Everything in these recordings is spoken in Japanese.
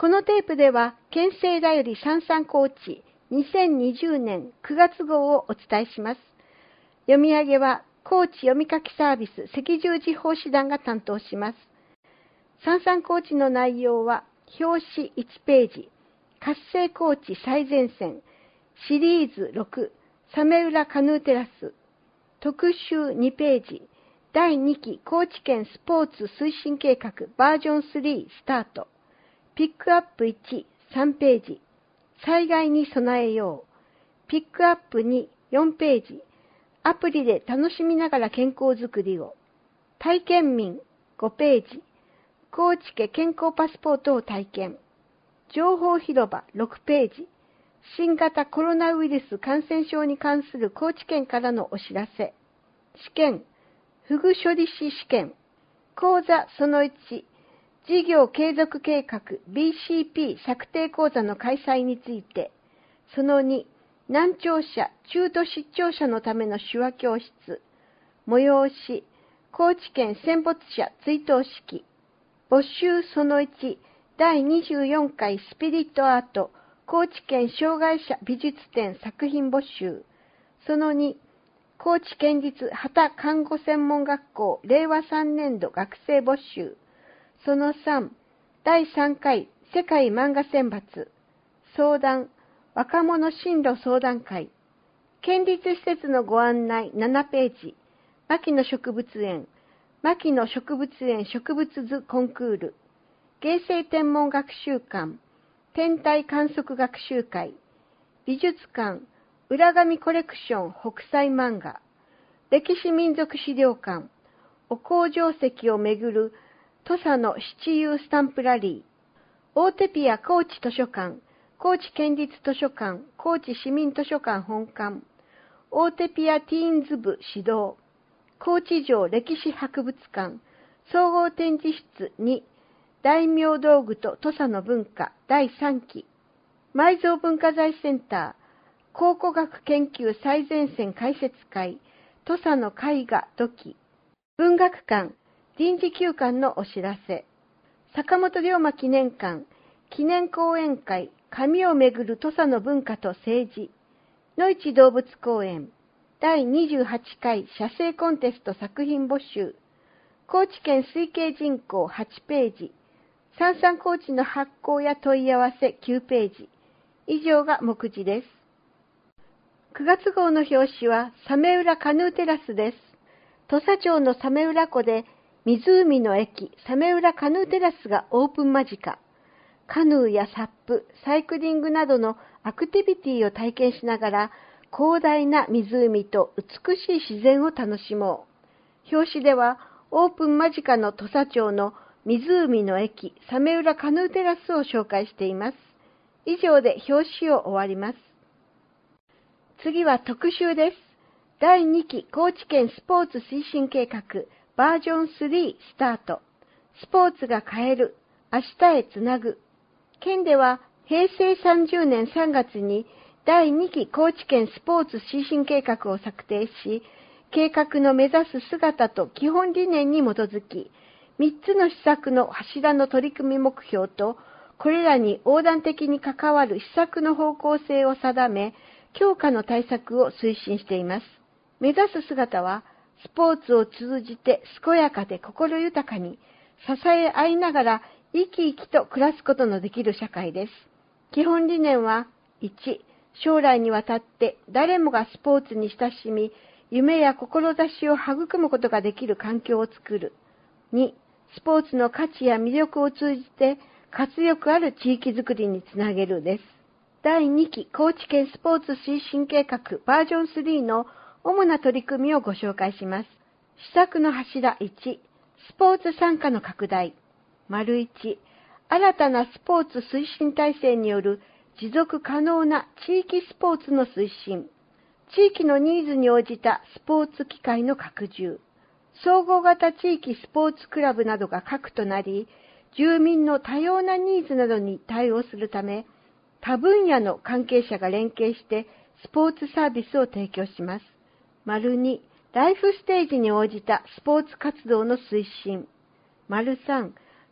このテープでは、県政だよりさんさん高知2020年9月号をお伝えします。読み上げは、高知読み書きサービス赤十字奉仕団が担当します。さんさん高知の内容は、表紙1ページ、活性高知最前線、シリーズ6、サメ浦カヌーテラス、特集2ページ、第2期高知県スポーツ推進計画バージョン3スタート、ピックアップ1、3ページ、災害に備えよう、ピックアップ2、4ページ、アプリで楽しみながら健康づくりを、体験民5ページ、高知家健康パスポートを体験、情報広場6ページ、新型コロナウイルス感染症に関する高知県からのお知らせ、試験、フグ処理師試験、講座その1、事業継続計画 BCP 策定講座の開催について、その2、難聴者、中途失聴者のための手話教室、催し、高知県戦没者追悼式、募集その1、第24回スピリットアート、高知県障害者美術展作品募集、その2、高知県立畑看護専門学校令和3年度学生募集、その3、第3回世界漫画選抜、相談、若者進路相談会、県立施設のご案内7ページ、牧野植物園、牧野植物園植物図コンクール、芸生天文学習館、天体観測学習会、美術館、浦上コレクション北斎漫画、歴史民族資料館、お工場石をめぐる土佐の七遊スタンプラリー、大手ピア高知図書館、高知県立図書館、高知市民図書館本館、大手ピアティーンズ部指導、高知城歴史博物館、総合展示室2、大名道具と土佐の文化第3期、埋蔵文化財センター、考古学研究最前線解説会、土佐の絵画土器、文学館、臨時休館のお知らせ、坂本龍馬記念館、記念講演会、紙をめぐる土佐の文化と政治、野市動物公園、第28回写生コンテスト作品募集、高知県推計人口8ページ、さんさん高知の発行や問い合わせ9ページ、以上が目次です。9月号の表紙はサメ浦カヌーテラスです。土佐町のサメ浦湖で湖の駅サメ浦カヌーテラスがオープン間近。カヌーやサップ、サイクリングなどのアクティビティを体験しながら広大な湖と美しい自然を楽しもう。表紙ではオープン間近の土佐町の湖の駅サメ浦カヌーテラスを紹介しています。以上で表紙を終わります。次は特集です。第2期高知県スポーツ推進計画バージョン3スタート。スポーツが変える。明日へつなぐ。県では平成30年3月に第2期高知県スポーツ推進計画を策定し、計画の目指す姿と基本理念に基づき、3つの施策の柱の取り組み目標と、これらに横断的に関わる施策の方向性を定め、強化の対策を推進しています。目指す姿は、スポーツを通じて健やかで心豊かに、支え合いながら生き生きと暮らすことのできる社会です。基本理念は、1、将来にわたって誰もがスポーツに親しみ、夢や志を育むことができる環境を作る。2、スポーツの価値や魅力を通じて活力ある地域づくりにつなげるです。第2期高知県スポーツ推進計画バージョン3の主な取り組みをご紹介します。施策の柱1、スポーツ参加の拡大。丸1、新たなスポーツ推進体制による持続可能な地域スポーツの推進。地域のニーズに応じたスポーツ機会の拡充。総合型地域スポーツクラブなどが核となり、住民の多様なニーズなどに対応するため、他分野の関係者が連携してスポーツサービスを提供します。丸2、ライフステージに応じたスポーツ活動の推進。丸3、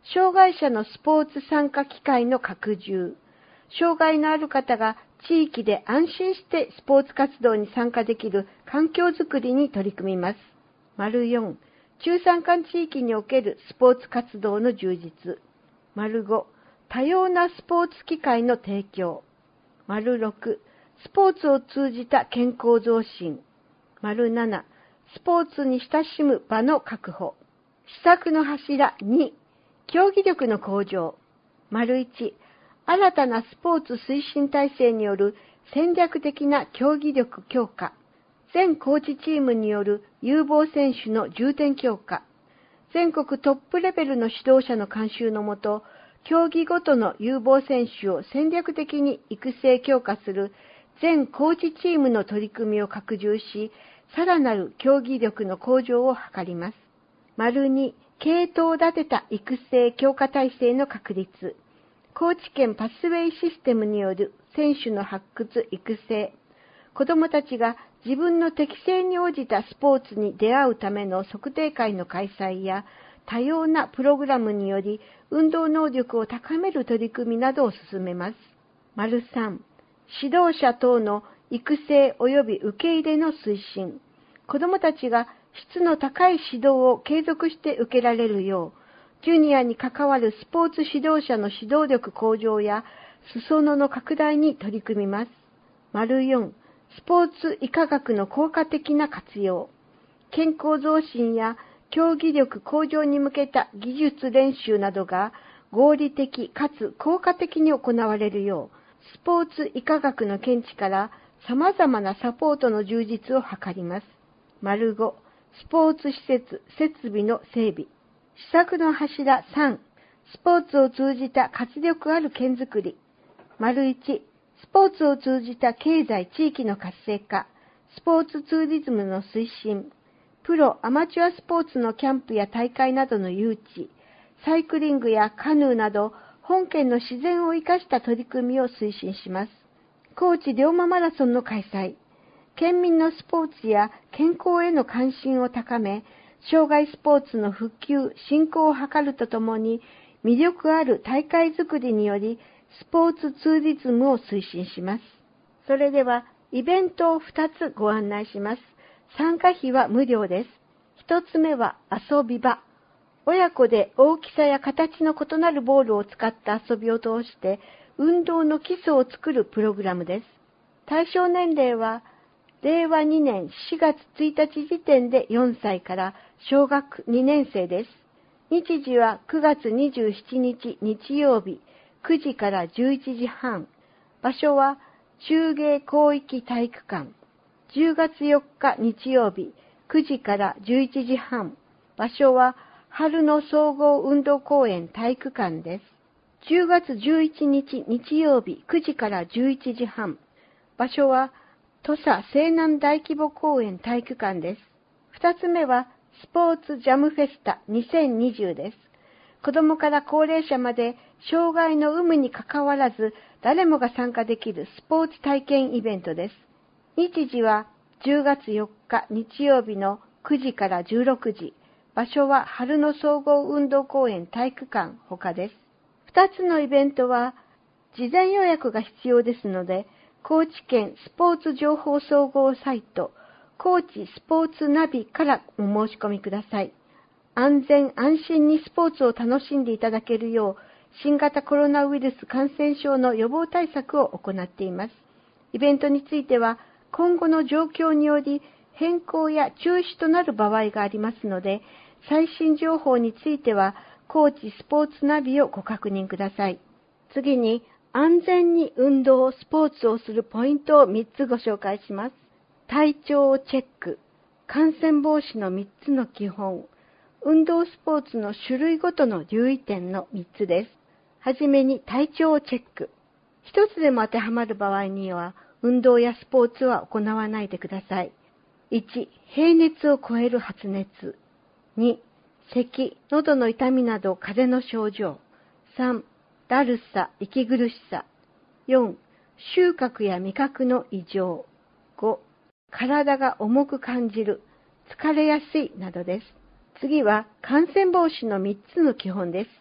障害者のスポーツ参加機会の拡充、障害のある方が地域で安心してスポーツ活動に参加できる環境づくりに取り組みます。4、中山間地域におけるスポーツ活動の充実。5、多様なスポーツ機会の提供。6、スポーツを通じた健康増進。7、スポーツに親しむ場の確保。施策の柱2、競技力の向上。1、新たなスポーツ推進体制による戦略的な競技力強化。全コーチチームによる有望選手の重点強化。全国トップレベルの指導者の監修のもと、競技ごとの有望選手を戦略的に育成強化する全コーチチームの取り組みを拡充し、さらなる競技力の向上を図ります。2、系統を立てた育成強化体制の確立。高知県パスウェイシステムによる選手の発掘育成。子どもたちが自分の適性に応じたスポーツに出会うための測定会の開催や、多様なプログラムにより運動能力を高める取り組みなどを進めます。3、指導者等の育成及び受け入れの推進。子どもたちが質の高い指導を継続して受けられるよう、ジュニアに関わるスポーツ指導者の指導力向上や裾野の拡大に取り組みます。4、スポーツ医科学の効果的な活用。健康増進や競技力向上に向けた技術練習などが合理的かつ効果的に行われるよう、スポーツ医科学の見地から様々なサポートの充実を図ります。5、スポーツ施設・設備の整備。施策の柱3、スポーツを通じた活力ある県づくり。1、スポーツを通じた経済・地域の活性化。スポーツツーリズムの推進。プロ・アマチュアスポーツのキャンプや大会などの誘致。サイクリングやカヌーなど本県の自然を生かした取り組みを推進します。高知龍馬マラソンの開催。県民のスポーツや健康への関心を高め、障害スポーツの復旧・振興を図るとともに、魅力ある大会づくりにより、スポーツツーリズムを推進します。それでは、イベントを2つご案内します。参加費は無料です。1つ目は遊び場。親子で大きさや形の異なるボールを使った遊びを通して、運動の基礎を作るプログラムです。対象年齢は、令和2年4月1日時点で4歳から小学2年生です。日時は9月27日日曜日9時から11時半。場所は中芸広域体育館。10月4日日曜日9時から11時半。場所は春の総合運動公園体育館です。10月11日日曜日9時から11時半。場所は土佐西南大規模公園体育館です。2つ目はスポーツジャムフェスタ2020です。子どもから高齢者まで障害の有無にかかわらず誰もが参加できるスポーツ体験イベントです。日時は10月4日日曜日の9時から16時。場所は春の総合運動公園体育館他です。2つのイベントは事前予約が必要ですので、高知県スポーツ情報総合サイト、高知スポーツナビからお申し込みください。安全安心にスポーツを楽しんでいただけるよう、新型コロナウイルス感染症の予防対策を行っています。イベントについては、今後の状況により変更や中止となる場合がありますので、最新情報については、高知スポーツナビをご確認ください。次に、安全に運動、スポーツをするポイントを3つご紹介します。体調をチェック、感染防止の3つの基本、運動スポーツの種類ごとの留意点の3つです。はじめに体調をチェック。一つでも当てはまる場合には、運動やスポーツは行わないでください。1、平熱を超える発熱。2、咳、喉の痛みなど風邪の症状。3、だるさ、息苦しさ。4、収穫や味覚の異常。5、体が重く感じる、疲れやすいなどです。次は感染防止の3つの基本です。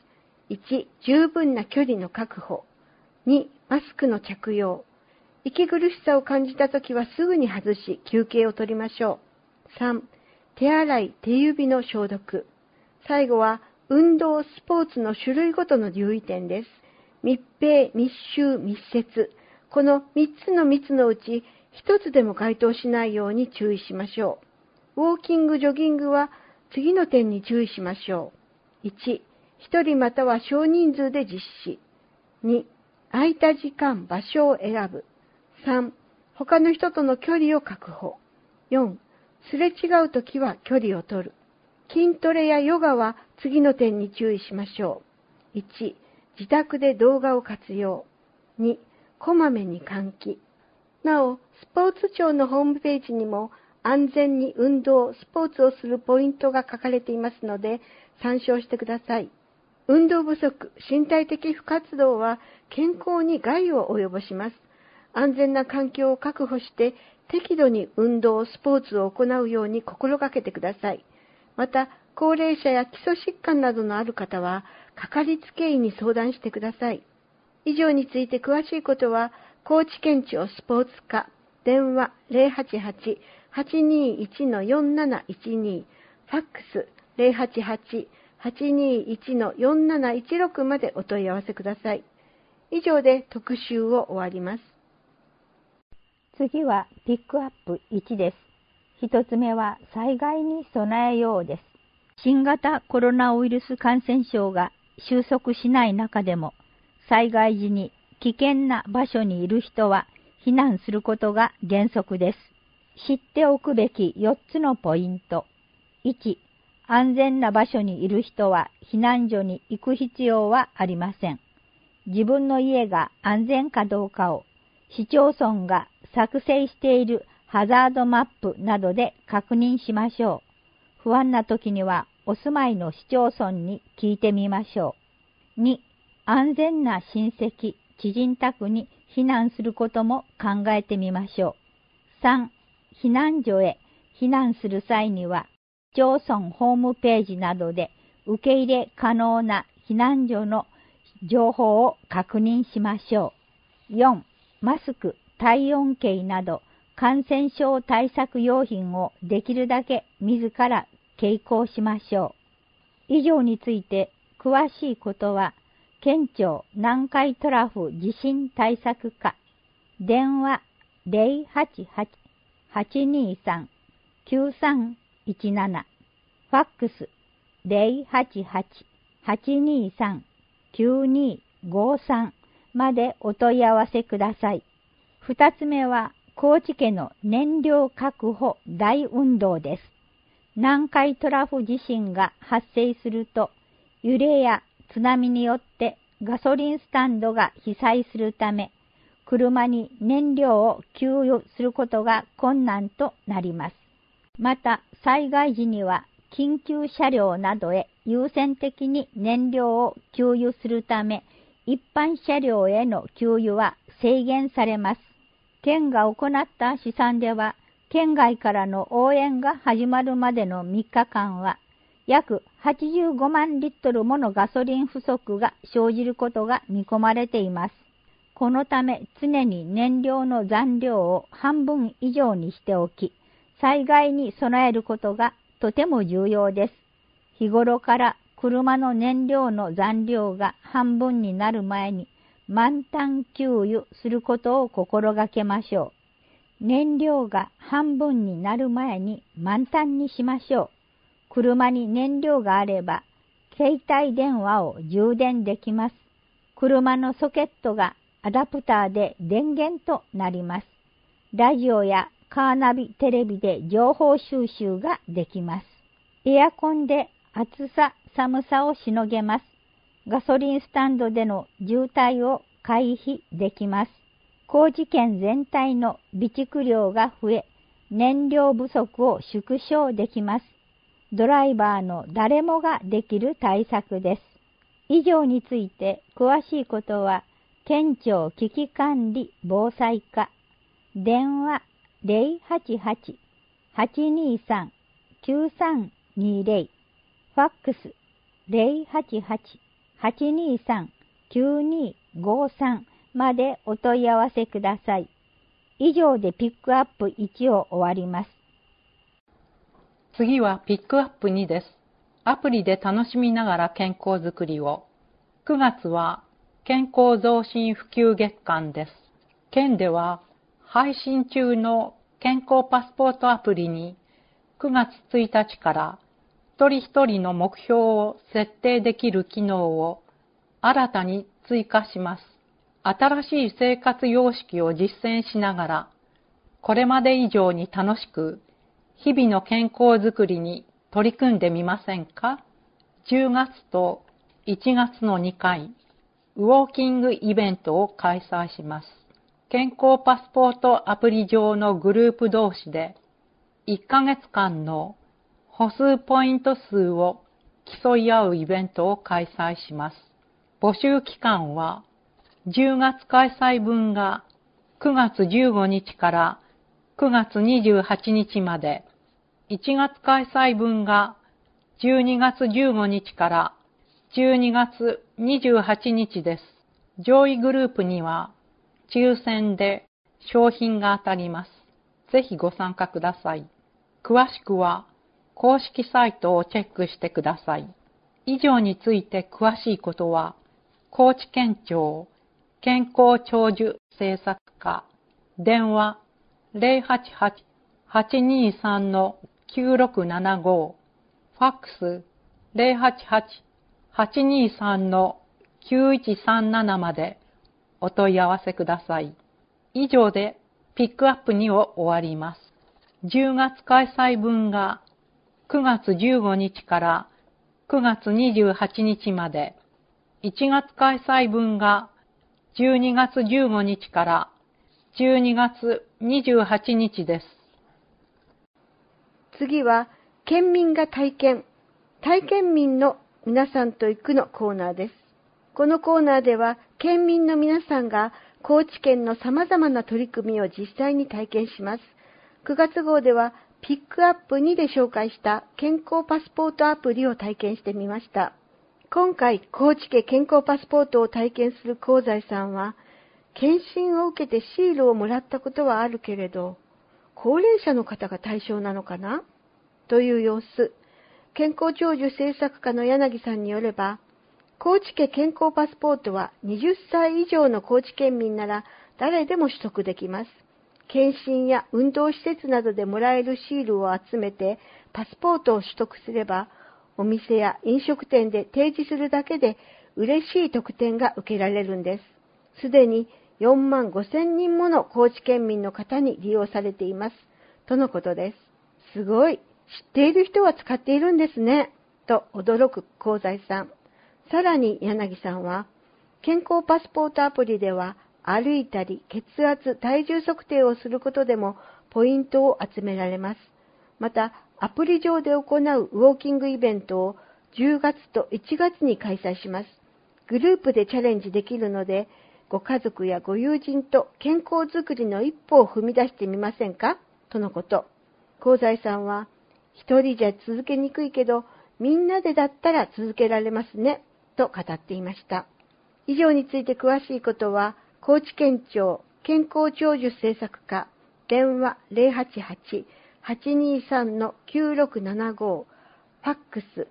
1、十分な距離の確保。2、マスクの着用。息苦しさを感じたときはすぐに外し休憩を取りましょう。3、手洗い、手指の消毒。最後は運動、スポーツの種類ごとの留意点です。密閉、密集、密接。この3つの密のうち1つでも該当しないように注意しましょう。ウォーキング、ジョギングは次の点に注意しましょう。1、1人または少人数で実施。2、空いた時間、場所を選ぶ。3、他の人との距離を確保。4、すれ違うときは距離を取る。筋トレやヨガは次の点に注意しましょう。1、自宅で動画を活用。2、こまめに換気。なお、スポーツ庁のホームページにも安全に運動、スポーツをするポイントが書かれていますので参照してください。運動不足、身体的不活動は健康に害を及ぼします。安全な環境を確保して適度に運動、スポーツを行うように心がけてください。また、高齢者や基礎疾患などのある方は、かかりつけ医に相談してください。以上について詳しいことは、高知県庁スポーツ課、電話 088-821-4712、ファックス 088-821-4716 までお問い合わせください。以上で特集を終わります。 次はピックアップ1です。一つ目は災害に備えようです。新型コロナウイルス感染症が収束しない中でも、災害時に危険な場所にいる人は避難することが原則です。知っておくべき4つのポイント。1、安全な場所にいる人は避難所に行く必要はありません。自分の家が安全かどうかを市町村が作成しているハザードマップなどで確認しましょう。不安な時にはお住まいの市町村に聞いてみましょう。2、安全な親戚、知人宅に避難することも考えてみましょう。3、避難所へ避難する際には、市町村ホームページなどで受け入れ可能な避難所の情報を確認しましょう。4、マスク、体温計など感染症対策用品をできるだけ自ら携行しましょう。以上について詳しいことは、県庁南海トラフ地震対策課、電話 088-823-9317、ファックス 088-823-9253 までお問い合わせください。二つ目は、高知県の燃料確保大運動です。南海トラフ地震が発生すると、揺れや津波によってガソリンスタンドが被災するため、車に燃料を給油することが困難となります。また、災害時には緊急車両などへ優先的に燃料を給油するため、一般車両への給油は制限されます。県が行った試算では、県外からの応援が始まるまでの3日間は、約85万リットルものガソリン不足が生じることが見込まれています。このため常に燃料の残量を半分以上にしておき、災害に備えることがとても重要です。日頃から車の燃料の残量が半分になる前に満タン給油することを心がけましょう。燃料が半分になる前に満タンにしましょう。車に燃料があれば、携帯電話を充電できます。車のソケットがアダプターで電源となります。ラジオやカーナビ、テレビで情報収集ができます。エアコンで暑さ、寒さをしのげます。ガソリンスタンドでの渋滞を回避できます。高知県全体の備蓄量が増え、燃料不足を縮小できます。ドライバーの誰もができる対策です。以上について詳しいことは、県庁危機管理防災課、電話 088-823-9320、ファックス 823-9253 までお問い合わせください。以上でピックアップ1を終わります。 次はピックアップ2です。アプリで楽しみながら健康づくりを。9月は健康増進普及月間です。県では配信中の健康パスポートアプリに9月1日から一人一人の目標を設定できる機能を新たに追加します。新しい生活様式を実践しながら、これまで以上に楽しく、日々の健康づくりに取り組んでみませんか？ 10 月と1月の2回、ウォーキングイベントを開催します。健康パスポートアプリ上のグループ同士で、1ヶ月間の歩数ポイント数を競い合うイベントを開催します。募集期間は、10月開催分が9月15日から9月28日まで、1月開催分が12月15日から12月28日です。上位グループには抽選で商品が当たります。ぜひご参加ください。詳しくは公式サイトをチェックしてください。以上について詳しいことは、高知県庁健康長寿政策課、電話 088-823-9675、ファックス 088-823-9137 までお問い合わせください。以上でピックアップ2を終わります。10月開催分が9月15日から9月28日まで、1月開催分が12月15日から12月28日です。 次は、県民が体験民の皆さんと行くのコーナーです。このコーナーでは、県民の皆さんが高知県の様々な取り組みを実際に体験します。9月号では、ピックアップ2で紹介した健康パスポートアプリを体験してみました。今回、高知県健康パスポートを体験する香西さんは、検診を受けてシールをもらったことはあるけれど、高齢者の方が対象なのかなという様子。健康長寿政策課の柳さんによれば、高知県健康パスポートは20歳以上の高知県民なら誰でも取得できます。検診や運動施設などでもらえるシールを集めてパスポートを取得すれば、お店や飲食店で提示するだけで嬉しい特典が受けられるんです。すでに4万5千人もの高知県民の方に利用されています。とのことです。すごい。知っている人は使っているんですね。と驚く香西さん。さらに柳さんは、健康パスポートアプリでは歩いたり血圧、体重測定をすることでもポイントを集められます。また、アプリ上で行うウォーキングイベントを10月と1月に開催します。グループでチャレンジできるので、ご家族やご友人と健康づくりの一歩を踏み出してみませんかとのこと。香西さんは、一人じゃ続けにくいけど、みんなでだったら続けられますね、と語っていました。以上について詳しいことは、高知県庁健康長寿政策課、電話 088-823-9675、ファックス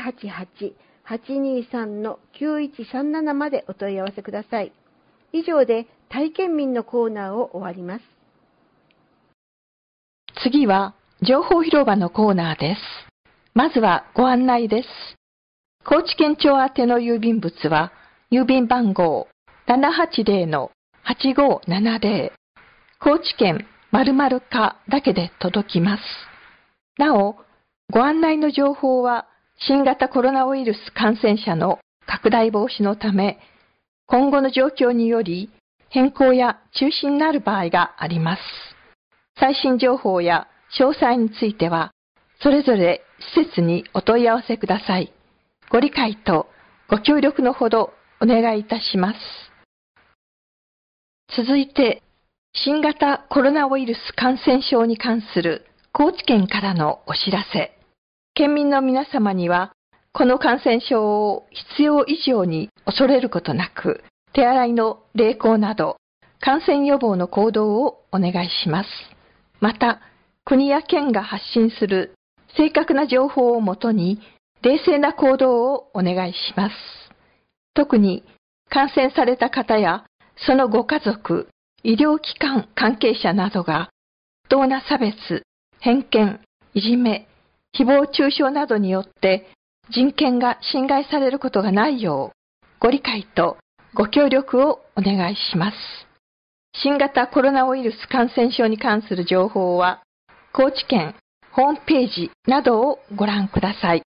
088-823-9137 までお問い合わせください。以上で体験民のコーナーを終わります。 次は情報広場のコーナーです。まずはご案内です。高知県庁宛ての郵便物は郵便番号 780-8570 高知県〇〇課だけで届きます。なお、ご案内の情報は新型コロナウイルス感染者の拡大防止のため、今後の状況により変更や中止になる場合があります。最新情報や詳細については、それぞれ施設にお問い合わせください。ご理解とご協力のほどお願いいたします。続いて、新型コロナウイルス感染症に関する高知県からのお知らせ。県民の皆様には、 この感染症を必要以上に恐れることなく、手洗いの励行など、感染予防の行動をお願いします。また、国や県が発信する正確な情報をもとに、冷静な行動をお願いします。特に、感染された方や、そのご家族、医療機関関係者などが、不当な差別、偏見、いじめ、誹謗中傷などによって人権が侵害されることがないよう、ご理解とご協力をお願いします。新型コロナウイルス感染症に関する情報は、高知県ホームページなどをご覧ください。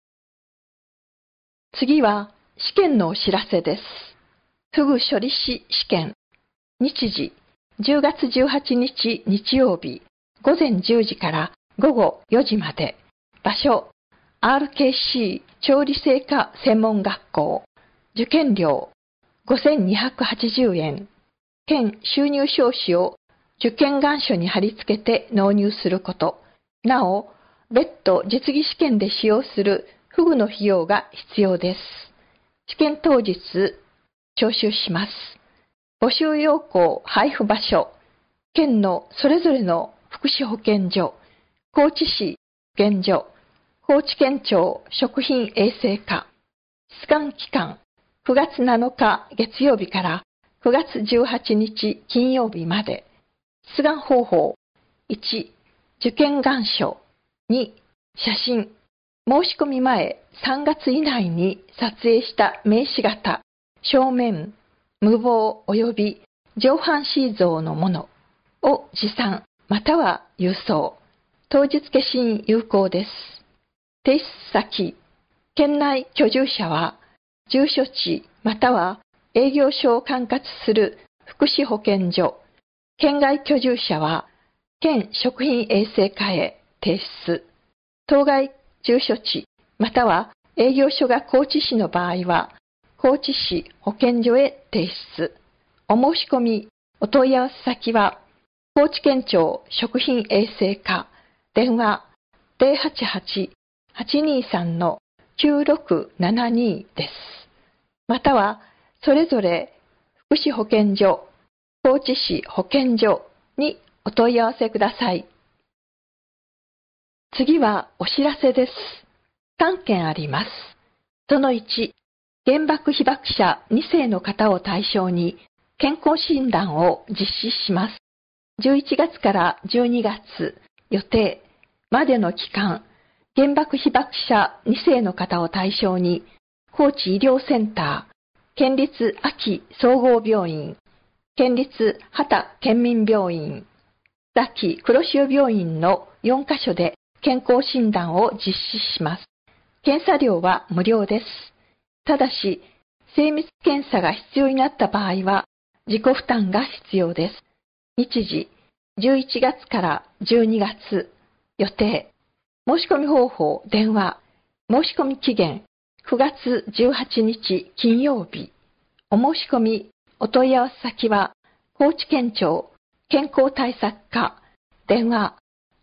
次は試験のお知らせです。フグ処理師試験。日時、10月18日日曜日、午前10時から午後4時まで。場所、RKC 調理製菓専門学校。受験料、5280円。県収入証紙を受験願書に貼り付けて納入すること。なお、別途実技試験で使用するフグの費用が必要です。試験当日、徴収します。募集要項配布場所、県のそれぞれの福祉保健所、高知市保健所、高知県庁食品衛生課。出願期間、9月7日月曜日から9月18日金曜日まで。出願方法、1、受験願書、2、写真。申し込み前3月以内に撮影した名刺型、正面、無謀及び上半身像のものを持参または郵送。当日消印有効です。提出先、県内居住者は住所地または営業所を管轄する福祉保健所、県外居住者は県食品衛生課へ提出。当該住所地または営業所が高知市の場合は高知市保健所へ提出。お申し込み、お問い合わせ先は、高知県庁食品衛生課、電話 088-823-9672 です。または、それぞれ福祉保健所、高知市保健所にお問い合わせください。次はお知らせです。3件あります。その1、原爆被爆者2世の方を対象に健康診断を実施します。11月から12月予定までの期間、原爆被爆者2世の方を対象に高知医療センター、県立安芸総合病院、県立畑県民病院、安芸黒潮病院の4カ所で健康診断を実施します。検査料は無料です。ただし、精密検査が必要になった場合は、自己負担が必要です。日時、11月から12月、予定。申し込み方法、電話。申し込み期限、9月18日金曜日。お申し込み、お問い合わせ先は、高知県庁健康対策課、電話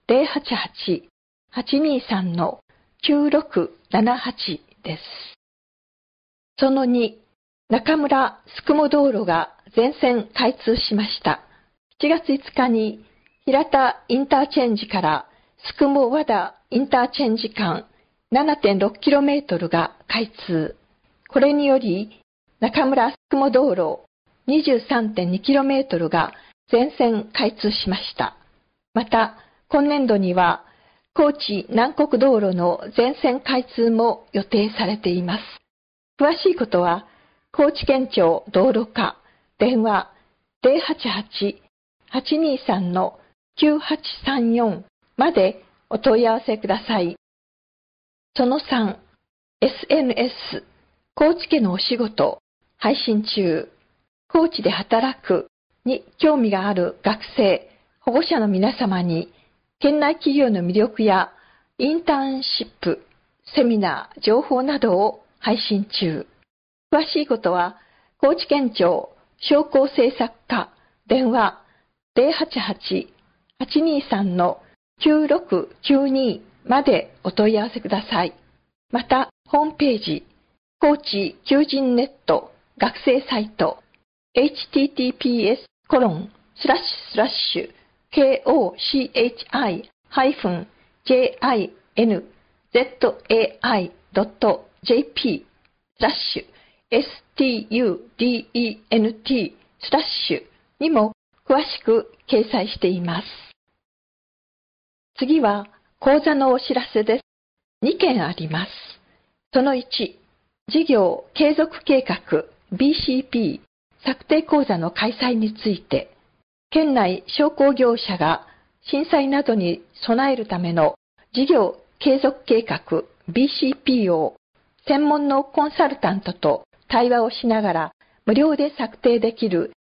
088-823-9678 です。その2、中村すくも道路が全線開通しました。7月5日に平田インターチェンジからすくも和田インターチェンジ間 7.6km が開通。これにより中村すくも道路 23.2km が全線開通しました。また、今年度には高知南国道路の全線開通も予定されています。詳しいことは、高知県庁道路課、電話 088-823-9834 までお問い合わせください。その3、SNS、高知家のお仕事、配信中。高知で働くに興味がある学生、保護者の皆様に、県内企業の魅力やインターンシップ、セミナー、情報などを配信中。詳しいことは、高知県庁商工政策課、電話 088-823-9692 までお問い合わせください。また、 ホームページ、高知求人ネット学生サイト、https://kochi-kinzai.student/ にも詳しく掲載しています。次は講座のお知らせです。2件あります。その1、事業継続計画 BCP 策定講座の開催について、県内商工業者が震災などに備えるための事業継続計画 BCP を専門のコンサルタントと対話をしながら無料で策定できる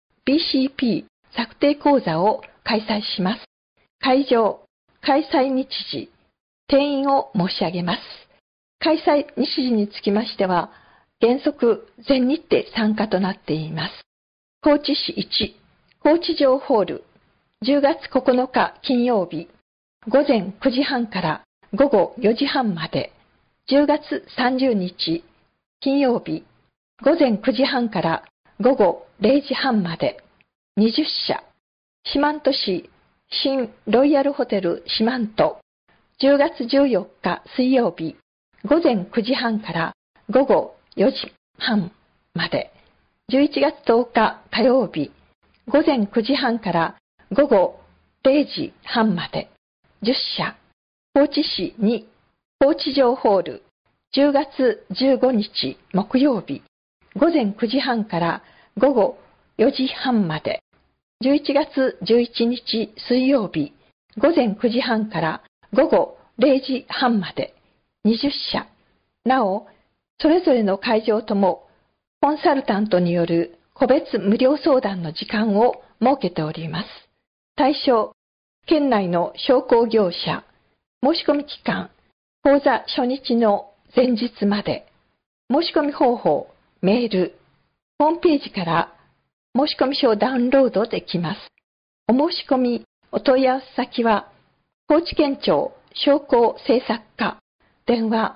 BCP 策定講座を開催します。会場、開催日時、定員を申し上げます。開催日時につきましては、原則全日程参加となっています。高知市1、高知城ホール、10月9日金曜日、午前9時半から午後4時半まで、10月30日金曜日、午前9時半から午後0時半まで、20社、四万十市新ロイヤルホテル四万十、10月14日水曜日、午前9時半から午後4時半まで、11月10日火曜日、午前9時半から午後0時半まで、10社、高知市2、高知城ホール、10月15日木曜日、午前9時半から午後4時半まで、11月11日水曜日、午前9時半から午後0時半まで、20社。なお、それぞれの会場とも、コンサルタントによる個別無料相談の時間を設けております。対象、県内の商工業者、申し込み期間、講座初日の前日まで、申し込み方法、メール、ホームページから申し込み書をダウンロードできます。お申し込み、お問い合わせ先は、高知県庁商工政策課、電話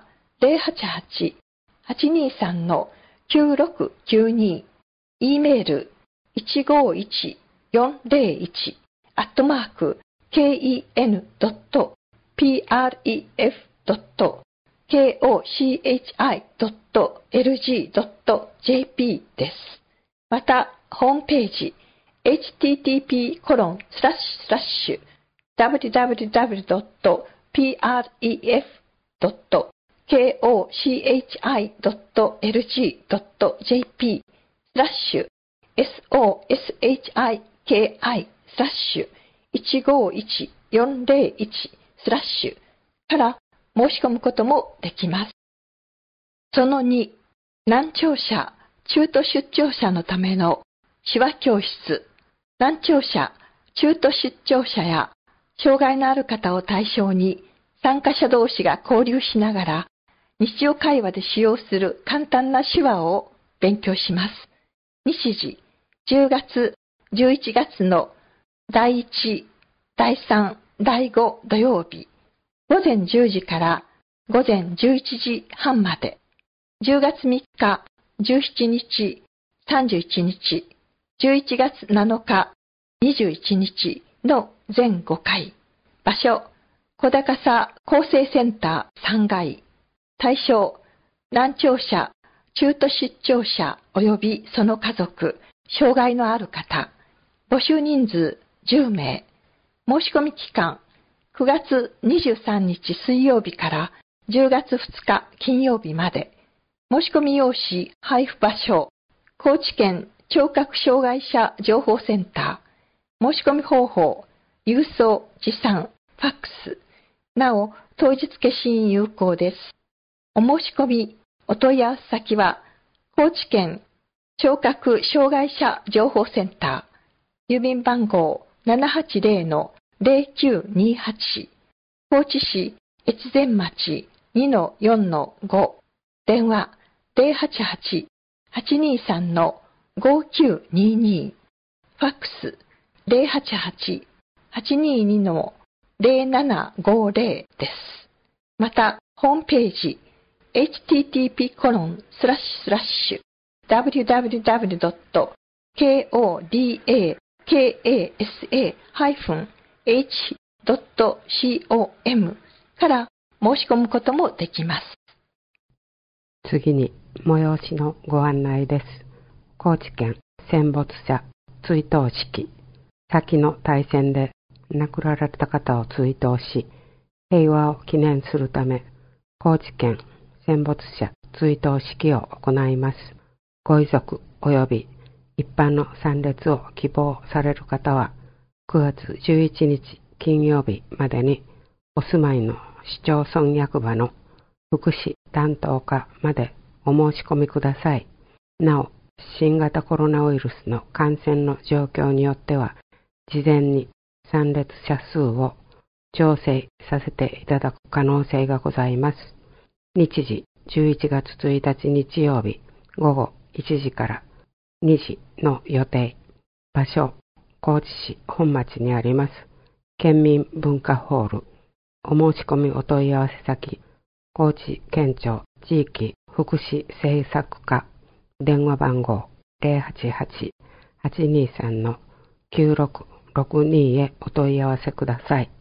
088-823-9692、e メール 151-ken.pref.kochi.lg.jp です。また、ホームページ http://www.pref.kochi.jp/SOSHIKI/151-401/ から申し込むこともできます。その2、難聴者、中途出張者のための手話教室、難聴者、中途出張者や障害のある方を対象に参加者同士が交流しながら日常会話で使用する簡単な手話を勉強します。日時、10月、11月の第1、第3、第5土曜日、午前10時から午前11時半まで、10月3日、17日、31日、11月7日、21日の全5回。場所、小高さ厚生センター3階。対象、難聴者、中途出張者及びその家族、障害のある方。募集人数10名。申し込み期間、9月23日水曜日から10月2日金曜日まで。申し込み用紙配布場所、高知県聴覚障害者情報センター。申し込み方法、郵送、持参、ファックス。なお、当日消印有効です。お申し込み、お問い合わせ先は、高知県聴覚障害者情報センター。郵便番号 780-0928。高知市越前町 2-4-5。電話 088-823-5922。ファックス 088-822-0750 です。また、ホームページ http://www.kodasa-h.com から申し込むこともできます。 次に、催しのご案内です。高知県戦没者追悼式。先の大戦で亡くなられた方を追悼し、平和を記念するため、高知県戦没者追悼式を行います。ご遺族及び一般の参列を希望される方は、9月11日金曜日までにお住まいの市町村役場の福祉担当課までお申し込みください。なお、新型コロナウイルスの感染の状況によっては、事前に参列者数を調整させていただく可能性がございます。日時11月1日日曜日午後1時から2時の予定。場所、高知市本町にあります県民文化ホール。お申し込みお問い合わせ先、高知県庁地域福祉政策課、電話番号 088-823-9662 へお問い合わせください。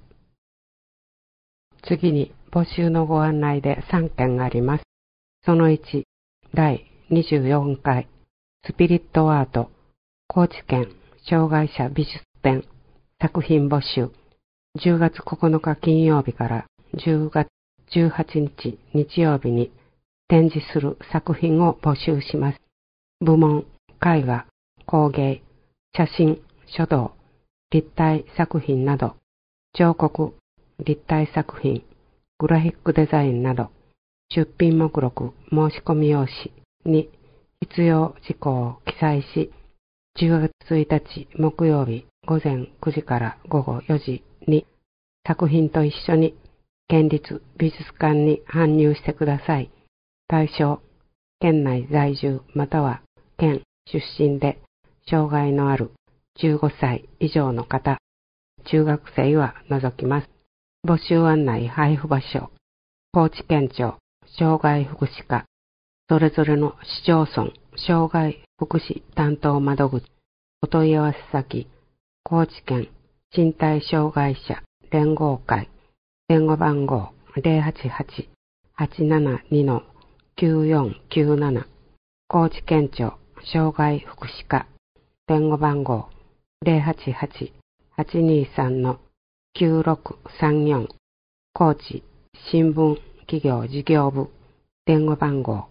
次に募集のご案内で3件あります。その1、第24回スピリットアート高知県障害者美術展作品募集。10月9日金曜日から10月18日日曜日に展示する作品を募集します。部門、絵画、工芸、写真、書道、立体作品など、彫刻、立体作品、グラフィックデザインなど、出品目録申し込み用紙に必要事項を記載し、10月1日木曜日午前9時から午後4時に作品と一緒に県立美術館に搬入してください。対象、県内在住または県出身で障害のある15歳以上の方、中学生は除きます。募集案内配布場所、高知県庁障害福祉課、それぞれの市町村障害福祉担当窓口、お問い合わせ先、高知県身体障害者連合会、電話番号 088-872-9497、高知県庁障害福祉課、電話番号 088-823-9634、高知新聞企業事業部、電話番号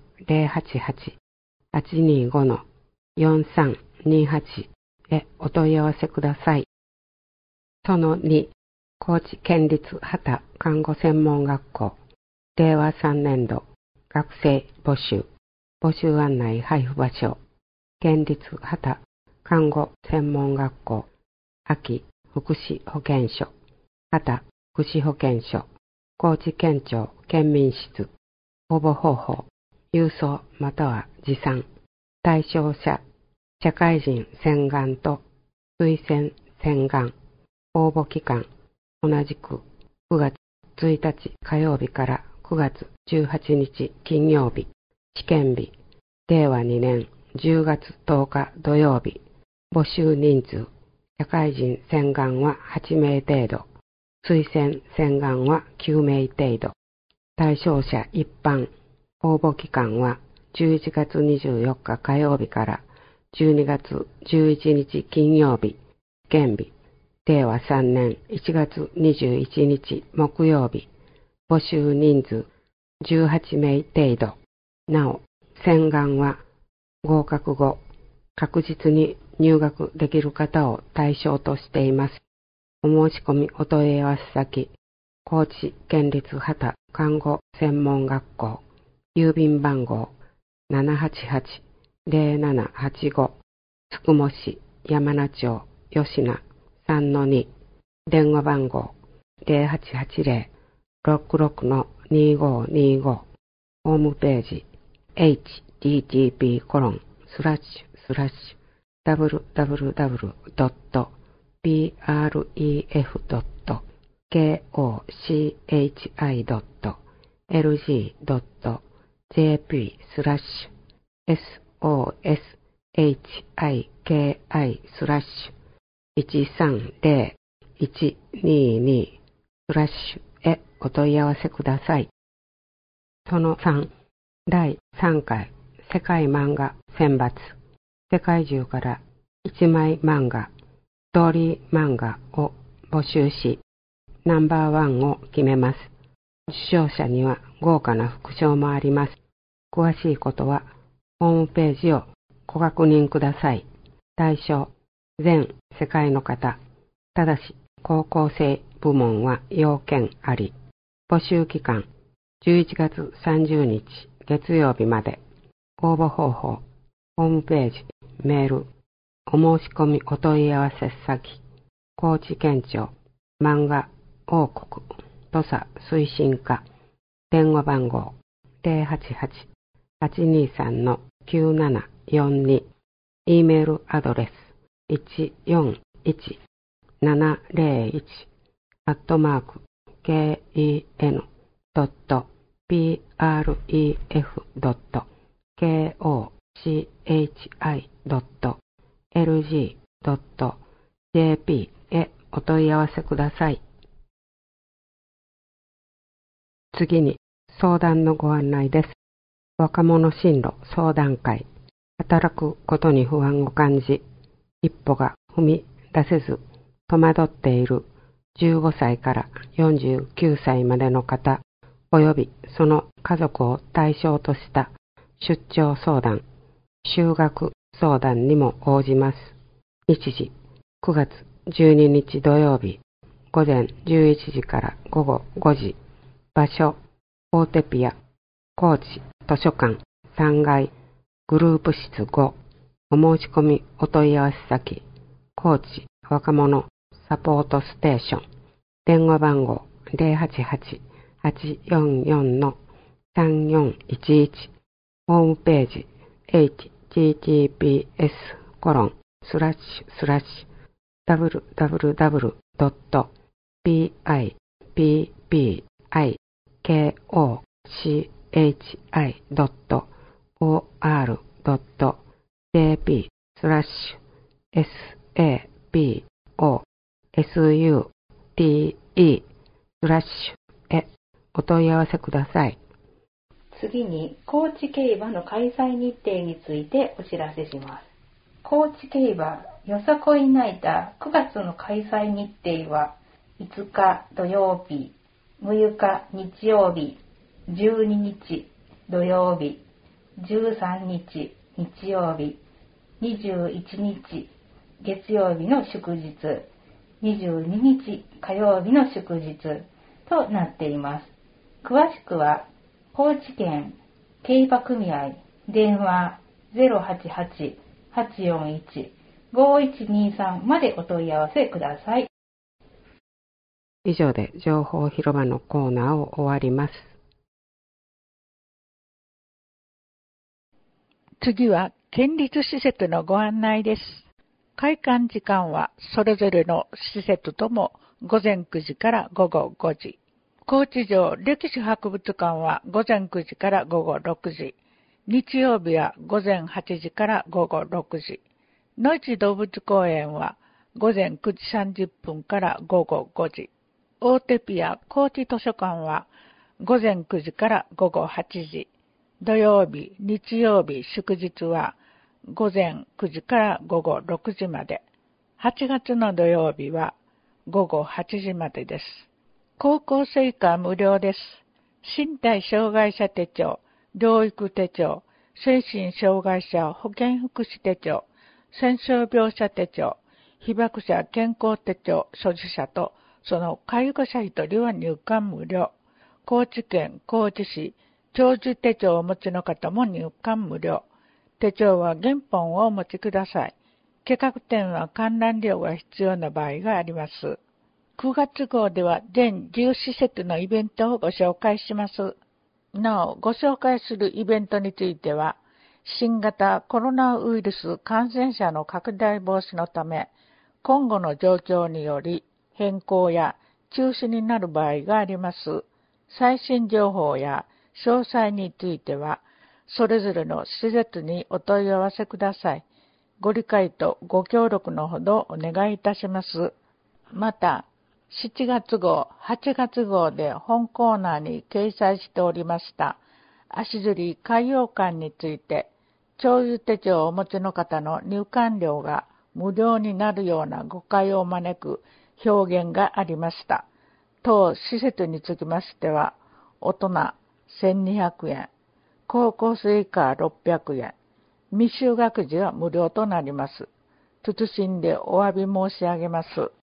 088-825-4328 へお問い合わせください。その2、高知県立畑看護専門学校令和3年度学生募集。募集案内配布場所、県立畑看護専門学校秋福祉保健所、畑福祉保健所、高知県庁県民室。応募方法、郵送または持参。対象者、社会人洗顔と推薦洗顔。応募期間、同じく9月1日火曜日から9月18日金曜日。試験日、令和2年10月10日土曜日。募集人数、社会人洗顔は8名程度。推薦洗顔は9名程度。対象者一般。応募期間は11月24日火曜日から12月11日金曜日。試験日、令和3年1月21日木曜日。募集人数18名程度。なお、洗顔は合格後、確実に入学できる方を対象としています。お申し込みお問い合わせ先、高知県立畑看護専門学校、郵便番号 788-0785、つくも市山名町吉名 3-2、電話番号 0880-66-2525、ホームページ http://www.bref.kochi.lg. jp/soshik/130-122/へお問い合わせください。その3、第3回世界漫画選抜。世界中から1枚漫画、ストーリー漫画を募集し、ナンバーワンを決めます。受賞者には豪華な副賞もあります。詳しいことはホームページをご確認ください。対象、全世界の方。ただし、高校生部門は要件あり。募集期間、11月30日月曜日まで。応募方法、ホームページ、メール、お申し込みお問い合わせ先、高知県庁、漫画王国、土佐推進課、電話番号 088-823-9742、E メールアドレス141-ken.pref.kochi.lg.jp へお問い合わせください。次に相談のご案内です。若者進路相談会。働くことに不安を感じ、一歩が踏み出せず戸惑っている15歳から49歳までの方、およびその家族を対象とした出張相談、就学相談にも応じます。日時、9月12日土曜日、午前11時から午後5時。場所、オーテピア、高知図書館3階、グループ室5。お申し込みお問い合わせ先、高知若者サポートステーション。電話番号 088-844-3411。ホームページ www.pippikochi.org.jp/SAPOSUTE/ へお問い合わせください。 次に高知競馬の開催日程についてお知らせします。高知競馬よさこいナイター9月の開催日程は5日土曜日、6日日曜日、12日土曜日、13日日曜日、21日月曜日の祝日、22日火曜日の祝日となっています。詳しくは高知県競馬組合電話 088-841-5123 までお問い合わせください。 以上で情報広場のコーナーを終わります。 次は県立施設のご案内です。開館時間はそれぞれの施設とも午前9時から午後5時。高知城歴史博物館は午前9時から午後6時。日曜日は午前8時から午後6時。野市動物公園は午前9時30分から午後5時。大手ピア高知図書館は午前9時から午後8時。土曜日、日曜日、祝日は午前9時から午後6時まで。8月の土曜日は午後8時までです。高校生以下無料です。身体障害者手帳、療育手帳、精神障害者保健福祉手帳、戦争病者手帳、被爆者健康手帳所持者とその介護者1人は入館無料。高知県高知市長寿手帳をお持ちの方も入館無料。手帳は原本をお持ちください。計画展は観覧料が必要な場合があります。9月号では全10施設のイベントをご紹介します。なお、ご紹介するイベントについては、新型コロナウイルス感染者の拡大防止のため、今後の状況により変更や中止になる場合があります。最新情報や詳細については、それぞれの施設にお問い合わせください。ご理解とご協力のほどお願いいたします。また、7月号、8月号で本コーナーに掲載しておりました足摺海洋館について、長寿手帳をお持ちの方の入館料が無料になるような誤解を招く表現がありました。当施設につきましては、大人1200円、高校生以下600円、未就学児は無料となります。謹んでお詫び申し上げます。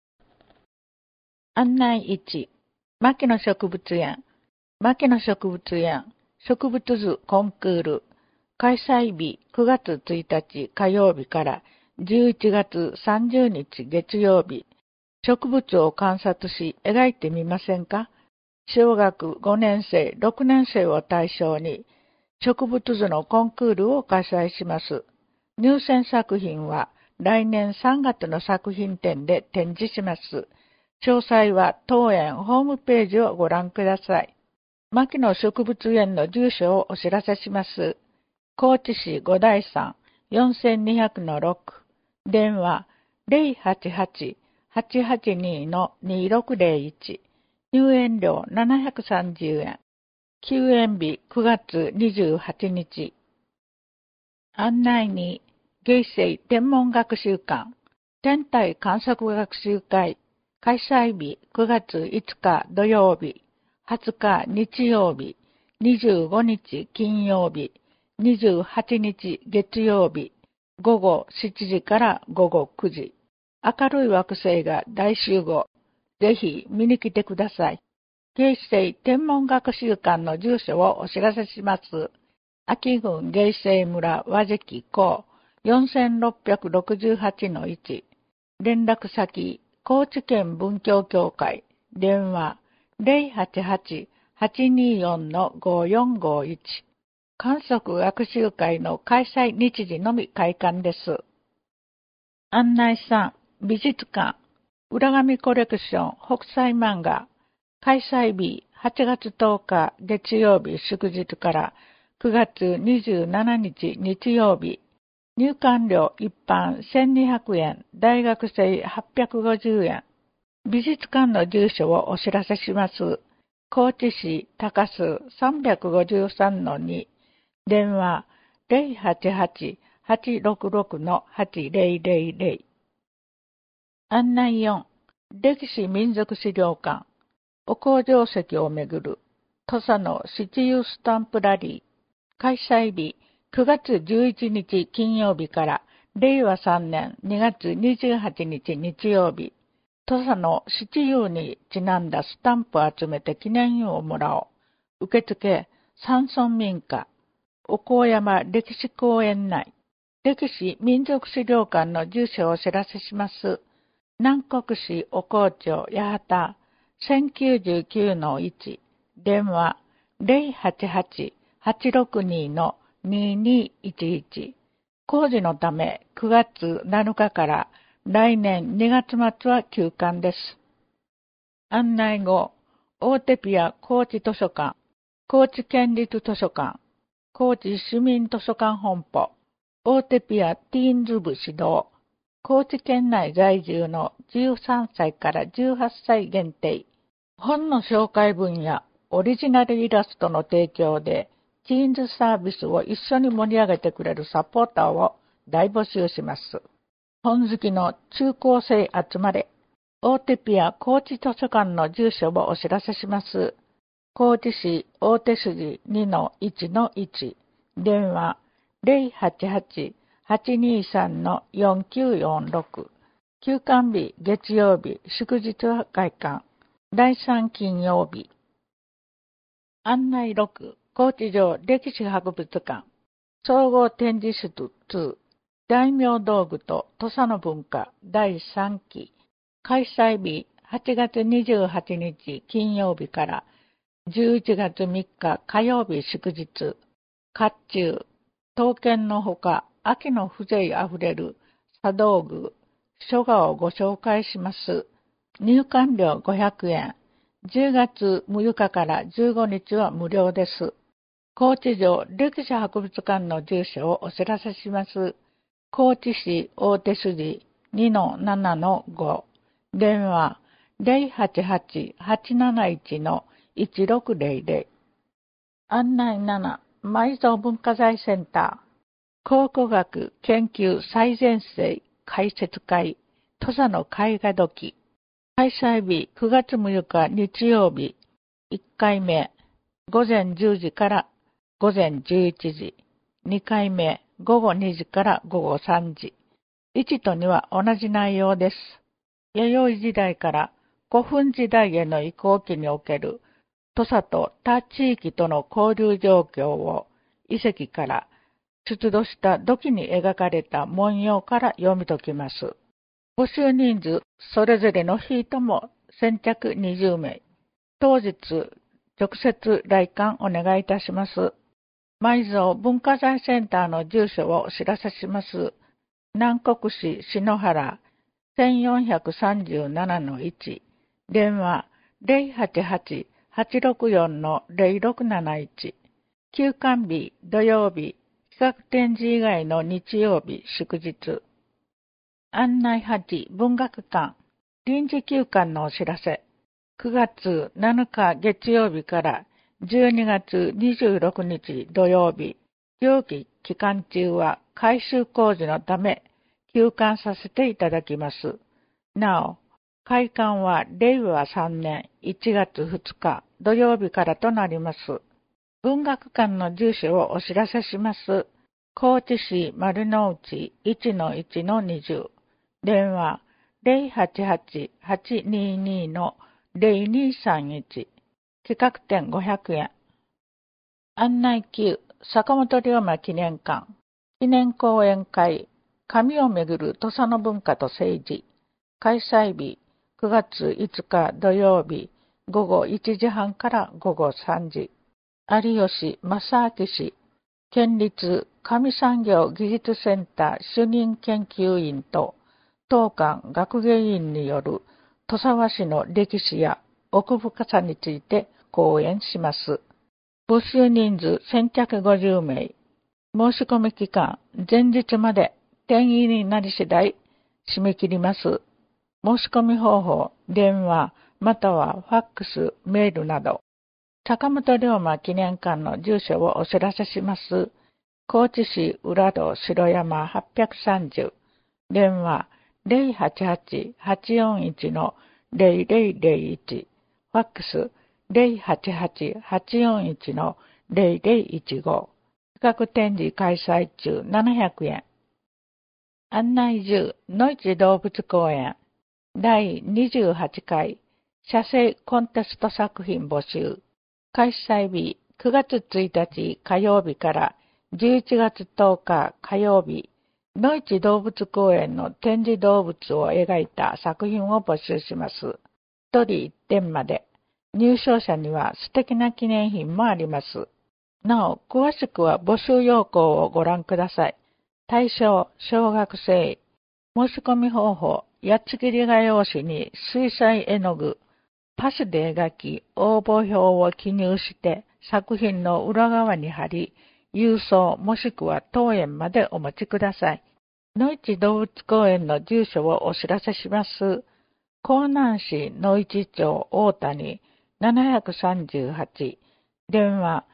案内1、牧野植物園。牧野植物園植物図コンクール。開催日9月1日火曜日から11月30日月曜日。植物を観察し描いてみませんか？小学5年生、6年生を対象に植物図のコンクールを開催します。入選作品は来年3月の作品展で展示します。詳細は当園ホームページをご覧ください。牧野植物園の住所をお知らせします。高知市五台山 4200-6 電話 088-882-2601 入園料730円休園日9月28日案内に芸生天文学習館天体観測学習会開催日9月5日土曜日20日日曜日25日金曜日28日月曜日午後7時から午後9時明るい惑星が大集合。ぜひ見に来てください。芸生天文学習館の住所をお知らせします。秋郡芸生村和敷港 4668-1 連絡先高知県文教協会電話 088-824-5451 観測学習会の開催日時のみ開館です。案内3美術館浦上コレクション北斎漫画開催日8月10日月曜日祝日から9月27日日曜日入館料一般1200円大学生850円美術館の住所をお知らせします。高知市高須 353-2 電話 088-866-8000 案内4歴史民族資料館お工場石をめぐる土佐の七遊スタンプラリー開催日9月11日金曜日から令和3年2月28日日曜日土佐の七遊にちなんだスタンプを集めて記念印をもらおう。受付、山村民家、お高山歴史公園内、歴史民族資料館の住所をお知らせします。南国市お高町八幡 1099-1 電話 088-862-2211 工事のため9月7日から来年2月末は休館です。案内後、大手ピア高知図書館、高知県立図書館、高知市民図書館本舗、大手ピアティーンズ部指導、高知県内在住の13歳から18歳限定、本の紹介文やオリジナルイラストの提供で、ティーンズサービスを一緒に盛り上げてくれるサポーターを大募集します。本好きの中高生集まれ。大手ピア高知図書館の住所をお知らせします。高知市大手筋 2-1-1 電話 088-823-4946 休館日月曜日祝日は開館第3金曜日案内6高知城歴史博物館総合展示室2大名道具と土佐の文化第3期開催日8月28日金曜日から11月3日火曜日祝日甲冑刀剣のほか秋の風情あふれる茶道具書画をご紹介します。入館料500円10月6日から15日は無料です。 高知城歴史博物館の住所をお知らせします。高知市大手筋 2-7-5 電話 088-871-1600 案内7埋蔵文化財センター考古学研究最前世解説会土佐の絵画時開催日9月6日日曜日1回目午前10時から午前11時2回目午後2時から午後3時1と2は同じ内容です。弥生時代から古墳時代への移行期における土佐と他地域との交流状況を遺跡から出土した土器に描かれた文様から読み解きます。募集人数それぞれの日とも先着20名。当日直接来館お願いいたします。埋蔵文化財センターの住所をお知らせします。南国市篠原 1437-1 電話 088-864-0671 休館日土曜日企画展示以外の日曜日祝日案内8文学館臨時休館のお知らせ9月7日月曜日から12月26日土曜日、上記期間中は改修工事のため休館させていただきます。なお、開館は令和3年1月2日土曜日からとなります。文学館の住所をお知らせします。高知市丸の内 1-1-20 電話 088-822-0231 企画展500円。案内9、坂本龍馬記念館。記念講演会、神をめぐる土佐の文化と政治。開催日、9月5日土曜日、午後1時半から午後3時。有吉正明氏、県立上産業技術センター主任研究員と、当館学芸員による土佐和紙の歴史や奥深さについて講演します。募集人数先着50名。申し込み期間前日まで定員になり次第締め切ります。申し込み方法、電話またはファックス、メールなど。坂本龍馬記念館の住所をお知らせします。高知市浦戸城山830。電話088-841-0001。ファックス088-841-0015。企画展示開催中700円。案内10、野市動物公園。第28回写生コンテスト作品募集。開催日9月1日火曜日から11月10日火曜日。野市動物公園の展示動物を描いた作品を募集します。1人1点まで。入賞者には素敵な記念品もあります。なお、詳しくは募集要項をご覧ください。対象、小学生。申し込み方法、やっつ切り画用紙に水彩絵の具、パスで描き、応募表を記入して作品の裏側に貼り、郵送もしくは当園までお持ちください。野市動物公園の住所をお知らせします。江南市野市町大谷738、電話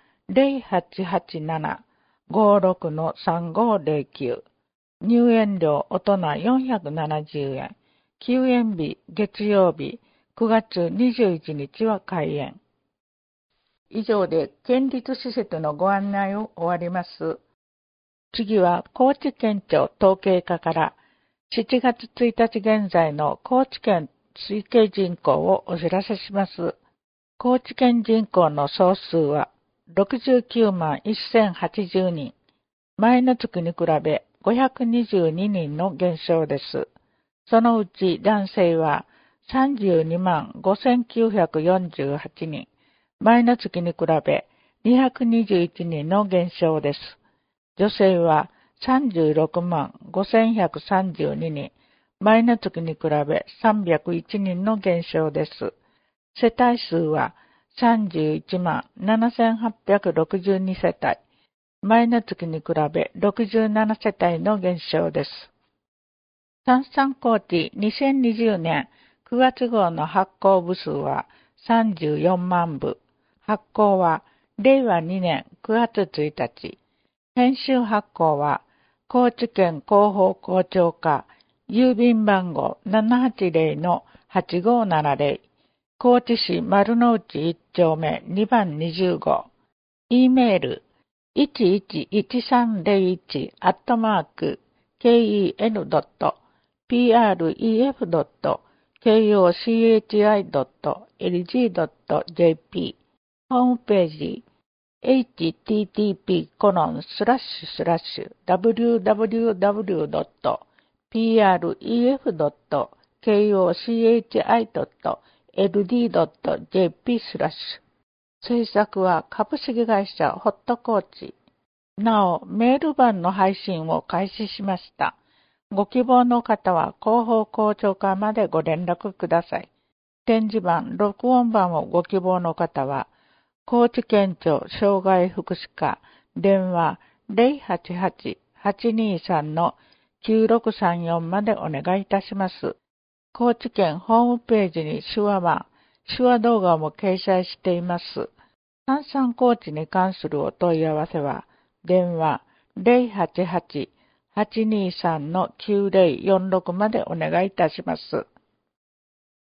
0887-56-3509、入園料大人470円、休園日月曜日9月21日は開園。以上で県立施設のご案内を終わります。次は高知県庁統計課から7月1日現在の高知県推計人口をお知らせします。高知県人口の総数は69万1080人。前の月に比べ522人の減少です。そのうち男性は32万5948人。前の月に比べ221人の減少です。女性は36万5132人。前の月に比べ301人の減少です。世帯数は 317862世帯。前の月に比べ67世帯の減少です。三々高知2020年9月号の発行部数は34万部。発行は令和2年9月1日。編集発行は高知県広報校長課郵便番号780-8570高知市丸の内1丁目2番20号。E メールken.ken.pref.kochi.lg.jp ホームページhttp://www.pref.kochi.ld.jp 制作は株式会社ホットコーチ。なお、メール版の配信を開始しました。ご希望の方は広報校長課までご連絡ください。展示版、録音版をご希望の方は、高知県庁障害福祉課電話 088-823-9634 までお願いいたします。高知県ホームページに手話版、手話動画も掲載しています。三々高知に関するお問い合わせは、電話 088-823-9046 までお願いいたします。